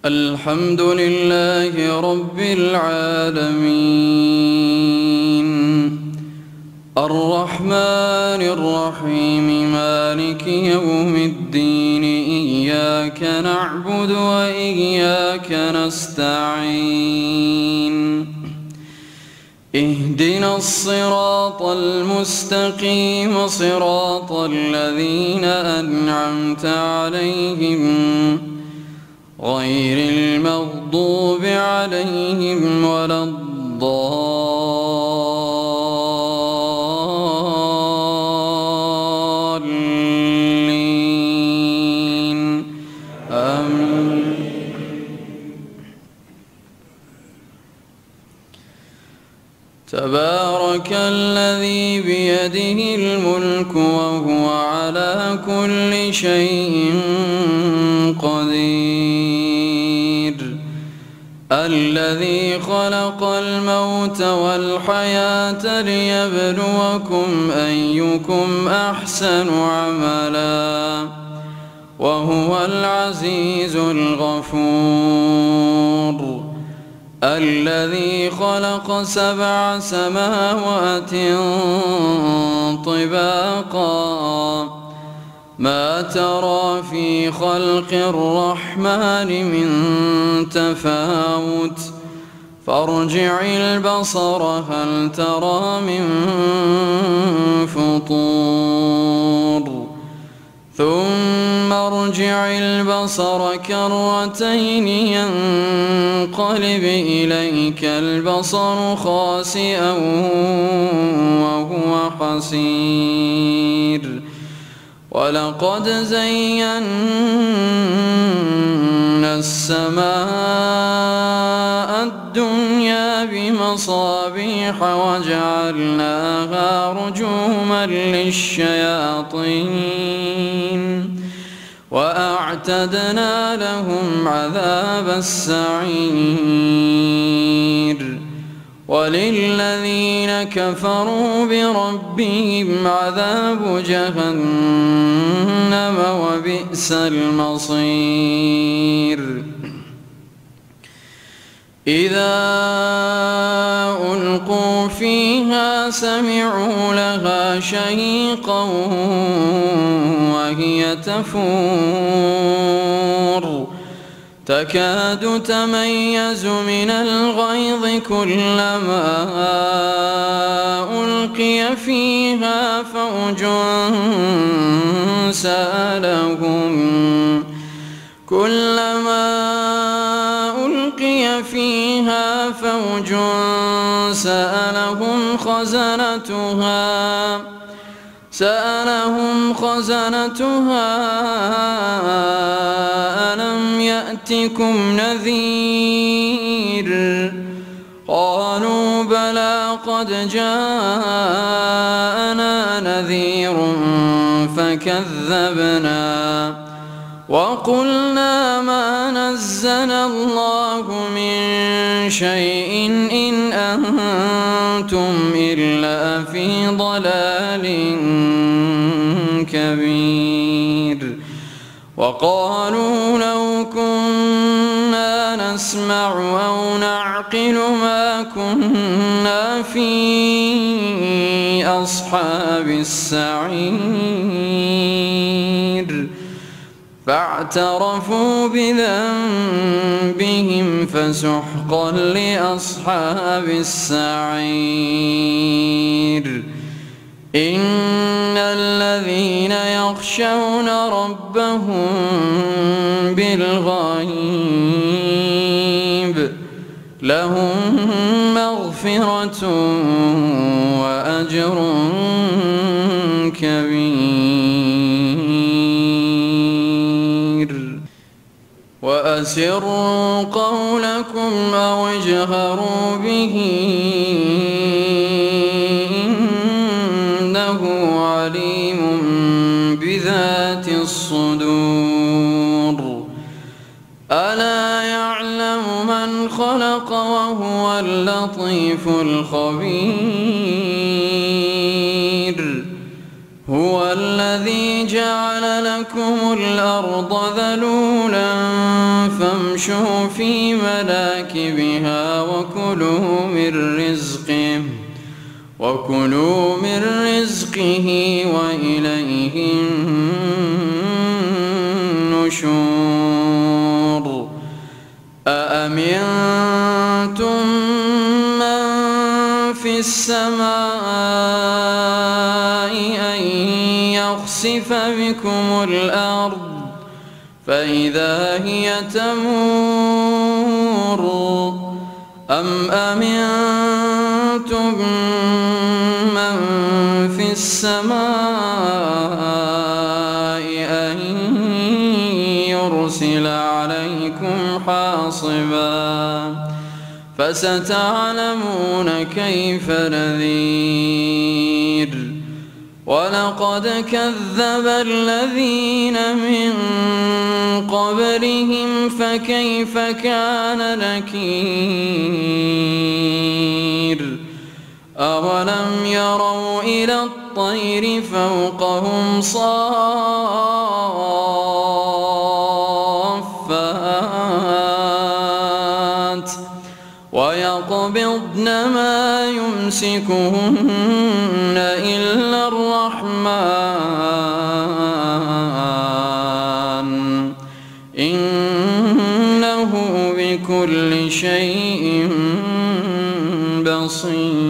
الحمد لله رب العالمين الرحمن الرحيم مالك يوم الدين إياك نعبد وإياك نستعين اهدنا الصراط المستقيم صراط الذين أنعمت عليهم غير المغضوب عليهم ولا الضالين آمين. تبارك الذي بيده الملك وهو على كل شيء قدير الذي خلق الموت والحياة ليبلوكم أيكم أحسن عملا وهو العزيز الغفور الذي خلق 7 سماوات طباقا ما ترى في خلق الرحمن من تفاوت فارجع البصر هل ترى من فطور ثم ارجع البصر كرتين ينقلب إليك البصر خاسئا وهو حسير ولقد زينا السماء الدنيا بمصابيح وجعلناها رجوما للشياطين وأعتدنا لهم عذاب السعير وللذين كفروا بربهم عذاب جهنم وبئس المصير إذا ألقوا فيها سمعوا لها شهيقا وهي تفور تكاد تميز من الغيظ كلما ألقي فيها فوج سألهم خزنتها ألم يأتكم نذير قالوا بلى قد جاءنا نذير فكذبنا وقلنا ما نزل الله من شيء إن أنتم إلا في ضلال كبير وقالوا لو كنا نسمع أو نعقل ما كنا في أصحاب السعير فاعترفوا بذنبهم فسحقا لأصحاب السعير إن الذين يخشون ربهم بالغيب لهم مغفرة وأجر كبير وأسروا قولكم أو اجهروا به إنه عليم بذات الصدور ألا يعلم من خلق وهو اللطيف الخبير هو الذي جعل لكم الأرض ذلولا فامشوا فامشوا في مناكبها وكلوا من رزقه وإليه النشور أأمنتم من في السماء أن يخسف بكم الأرض فإذا هي تمور أم أمنتم من في السماء أن يرسل عليكم حاصبا فستعلمون كيف نذير ولقد كذب الذين من قبلهم فكيف كان نكير أولم يروا إلى الطير فوقهم صافات ويقبضن ما يمسكهن إلا الرحمن إنه بكل شيء بصير.